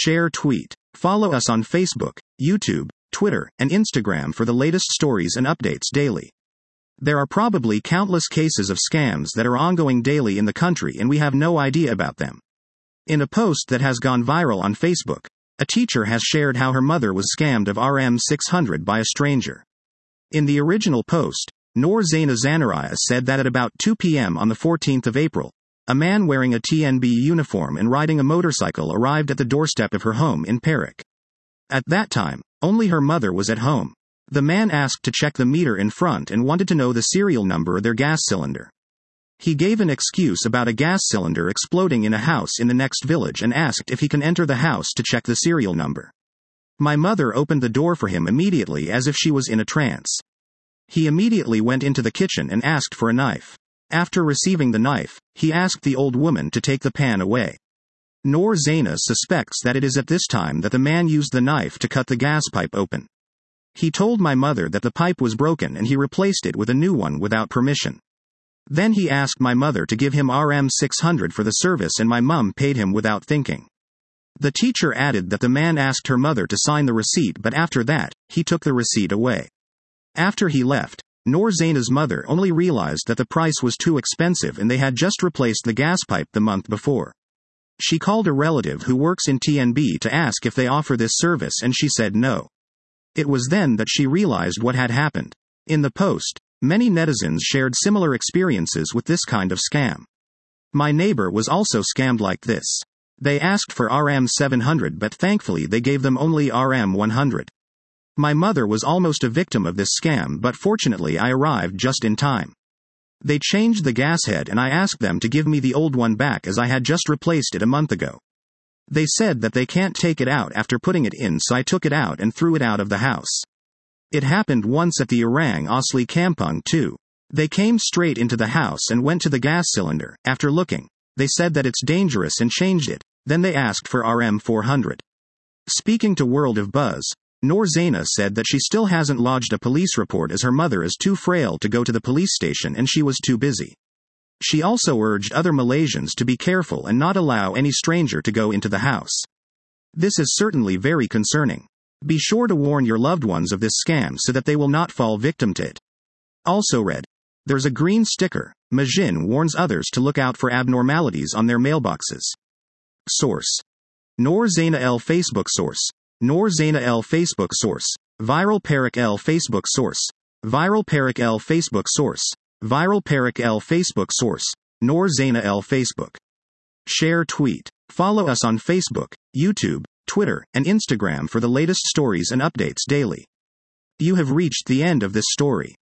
Share tweet. Follow us on Facebook, YouTube, Twitter, and Instagram for the latest stories and updates daily. There are probably countless cases of scams that are ongoing daily in the country and we have no idea about them. In a post that has gone viral on Facebook, a teacher has shared how her mother was scammed of RM600 by a stranger. In the original post, Noor Zaina Zanaraya said that at about 2 p.m. on the 14th of April, a man wearing a TNB uniform and riding a motorcycle arrived at the doorstep of her home in Perak. At that time, only her mother was at home. The man asked to check the meter in front and wanted to know the serial number of their gas cylinder. He gave an excuse about a gas cylinder exploding in a house in the next village and asked if he can enter the house to check the serial number. My mother opened the door for him immediately as if she was in a trance. He immediately went into the kitchen and asked for a knife. After receiving the knife, he asked the old woman to take the pan away. Noor Zaina suspects that it is at this time that the man used the knife to cut the gas pipe open. He told my mother that the pipe was broken and he replaced it with a new one without permission. Then he asked my mother to give him RM600 for the service and my mum paid him without thinking. The teacher added that the man asked her mother to sign the receipt, but after that, he took the receipt away. After he left, Noor Zaina's mother only realized that the price was too expensive and they had just replaced the gas pipe the month before. She called a relative who works in TNB to ask if they offer this service and she said no. It was then that she realized what had happened. In the post, many netizens shared similar experiences with this kind of scam. My neighbor was also scammed like this. They asked for RM700 but thankfully they gave them only RM100. My mother was almost a victim of this scam but fortunately I arrived just in time. They changed the gas head and I asked them to give me the old one back as I had just replaced it a month ago. They said that they can't take it out after putting it in, so I took it out and threw it out of the house. It happened once at the Orang Asli Kampung too. They came straight into the house and went to the gas cylinder. After looking, they said that it's dangerous and changed it. Then they asked for RM400. Speaking to World of Buzz, Noor Zaina said that she still hasn't lodged a police report as her mother is too frail to go to the police station and she was too busy. She also urged other Malaysians to be careful and not allow any stranger to go into the house. This is certainly very concerning. Be sure to warn your loved ones of this scam so that they will not fall victim to it. Also read. There's a green sticker. Majin warns others to look out for abnormalities on their mailboxes. Source. Noor Zaina L Facebook source. Noor Zaina L Facebook source. Viral Perak L Facebook source. Viral Perak L Facebook source. Viral Perak L Facebook source. Noor Zaina L Facebook. Share tweet. Follow us on Facebook, YouTube, Twitter, and Instagram for the latest stories and updates daily. You have reached the end of this story.